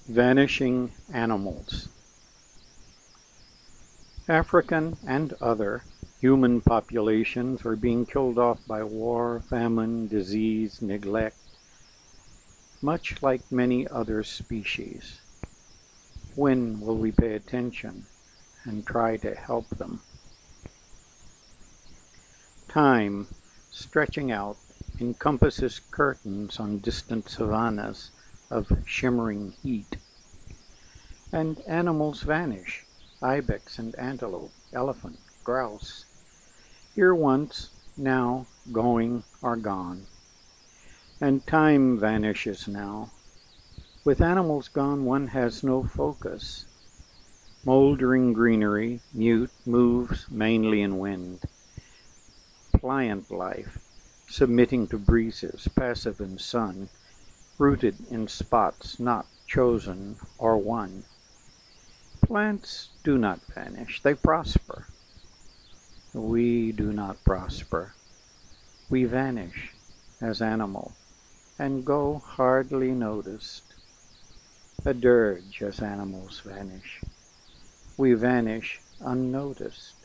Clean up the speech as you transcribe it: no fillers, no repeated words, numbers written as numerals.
Vanishing animals. African and other human populations are being killed off by war, famine, disease, neglect, much like many other species. When will we pay attention and try to help them? Time, stretching out, encompasses curtains on distant savannas of shimmering heat. And animals vanish, ibex and antelope, elephant, grouse. Here once, now, going, are gone. And time vanishes now. With animals gone, one has no focus. Moldering greenery, mute, moves mainly in wind. Pliant life, submitting to breezes, passive in sun, rooted in spots not chosen or won. Plants do not vanish, they prosper. We do not prosper. We vanish as animal, and go hardly noticed. A dirge as animals vanish. We vanish unnoticed.